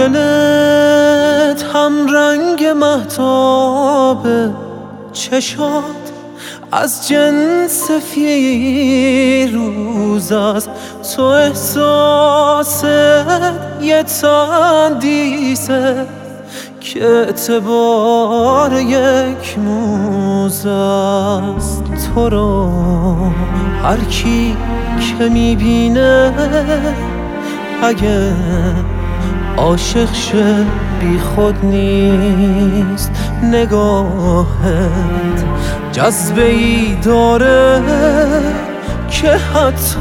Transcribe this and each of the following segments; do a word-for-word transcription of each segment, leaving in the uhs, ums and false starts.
دلت هم رنگ مهتاب چشات از جنس فیروز است، تو احساس یه تندیسه که اعتبار یک موز است. تو رو هر کی که میبینه اگه عاشق شه بی خود نیست. نگاهت جذبه ای داره که حتی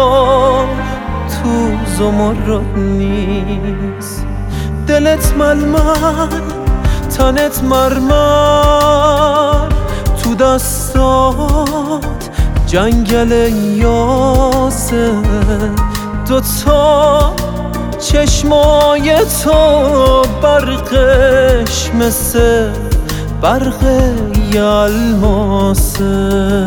تو زمرد نیست. دلت ململ تنت مرمر، تو دستات جنگل یاسه، دوتا چشمای تو برقش مثل برق الماسه.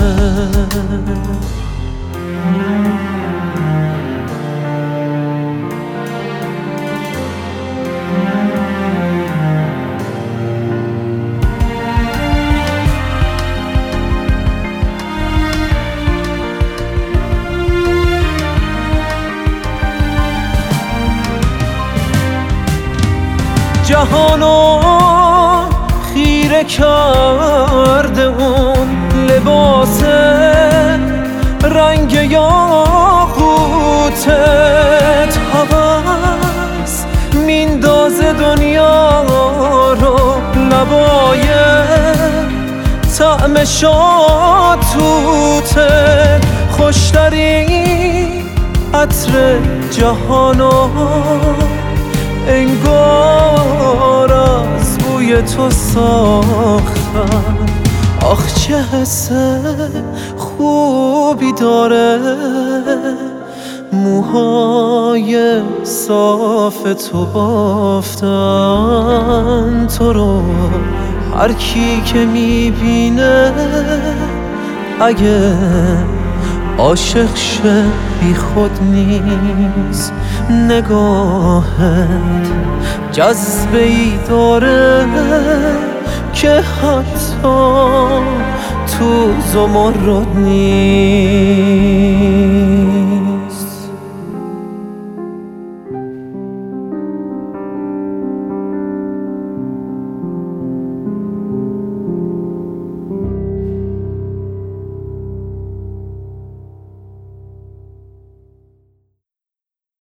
جهانو خیره کرده اون لباس رنگ یاقوتت، هوس میندازه دنیا رو لبای طعم شاتوتت. خوشترین عطر جهانو انگار از بوی تو ساختم. آخ چه حس خوبی داره موهای صاف تو بافتن. تو رو هر کی که میبینه اگه عاشق شه بی خود نیست. نگاهت جذبه ای داره که حتی تو زمرد نیست.